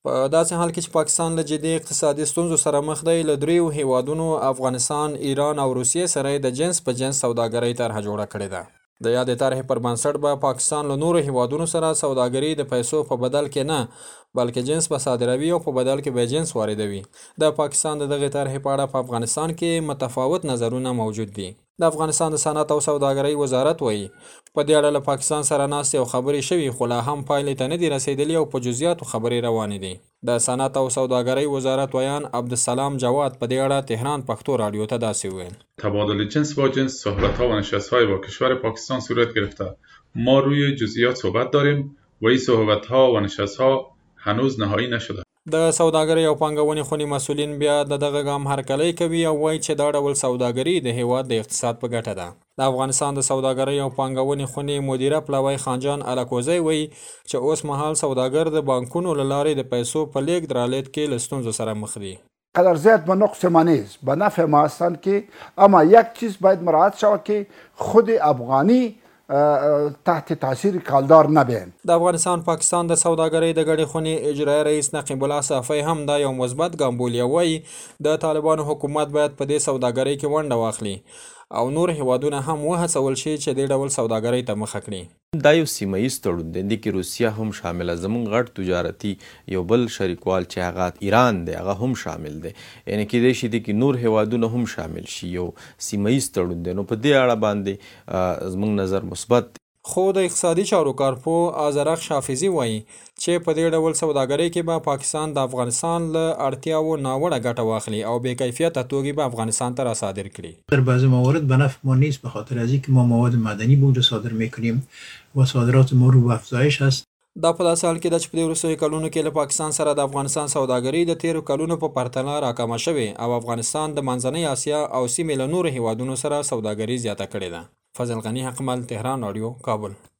په داسې حال کې چې پاکستان له جدي اقتصادي ستونزو سره مخ دی، له دریو هیوادونو افغانستان، ایران او روسیې سره یې د جنس په جنس سوداګرۍ طرحه جوړه کړې ده. د یادې طرحې پر بنسټ به پاکستان له نورو هیوادونو سره سوداګري د پیسو په بدل کې نه بلکې جنس به صادروي او په بدل کې به جنس واردوي. د پاکستان د دغې طرحې په اړه په افغانستان کې متفاوت نظرونه موجود دي. د افغانستان د صنعت او سوداګرۍ وزارت وایي په دې اړه له پاکستان سره ناستې او خبرې شوي، خو لا هم پایلې ته نه دي رسېدلي او په جزئیاتو خبرې روانې دي. د صنعت او سوداګرۍ وزارت ویان عبدالسلام جواد په دې اړه تهران پښتو رادیو ته داسې وویل: تبادل جنس با جنس، صحبت‌ها و نشست‌های با کشور پاکستان صورت گرفته. ما روی جزئیات صحبت داریم و این صحبت‌ها و نشست‌ها هنوز نهایی نشده. د سوداګرۍ او پانګونې خونې مسؤلین بیا د دغه ګام هرکلی کوي او وایي چې دا ډول سوداګري د هیواد د اقتصاد په ګټه ده. د افغانستان د سوداګرۍ او پانګونې خونې مدیره پلوی خانجان الکوزی وایي چې اوس مهال سوداګر د بانکونو له لارې د پیسو په لیږد رالېږد کې له ستونزو سره مخ دي. قدر زیاد به نقص ما نیست، به نفع ما هستند که اما یک چیز باید مراعات شود که خود افغانی تحت تاثیر کالدار نبین. د افغانستان پاکستان د سوداګرۍ د ګډې خونې اجرایي رئیس نقیب الله صافی هم دا یو مثبت ګام بولي او وایي د طالبانو حکومت باید په دې سوداګرۍ کې ونډه واخلي او نور هیوادونه هم وهڅول شي چې دې ډول سوداګرۍ ته مخه کړي. دا یو سیمه ییز تړون دی، دې کې روسیه هم شامله، زموږ غټ تجارتي یو بل شریکوال چې هغه ایران دی هغه هم شامل دی، یعنې کیدای شي دې کې نور هیوادونه هم شامل شي. یو سیمه ییز تړون دی، نو په دې اړه باندې زموږ نظر مثبت دی. خو د اقتصادي چارو کارپوه آذرخ شافزي وایي چې په دې ډول سوداګرۍ کې به پاکستان د افغانستان له اړتیاوو ناوړه ګټه واخلي او بې کیفیته توکي به افغانستان ته را صادر کړي. در بعضی موارد به نفع ما نیست، به خاطر از اینکه ما مواد مدنی به اونجا صادر میکنیم و صادرات ما رو به افزایش است. دا په داسې حال کې ده چې په دې وروستیو کلونو کې له پاکستان سره د افغانستان سوداګري د تیرو کلونو په پرتله راکمه شوې او افغانستان د منځنۍ اسیا او سیمې له نورو هیوادونو سره سوداګري زیاته کړې ده. فضل غني حقمل، تهران رادیو، کابل.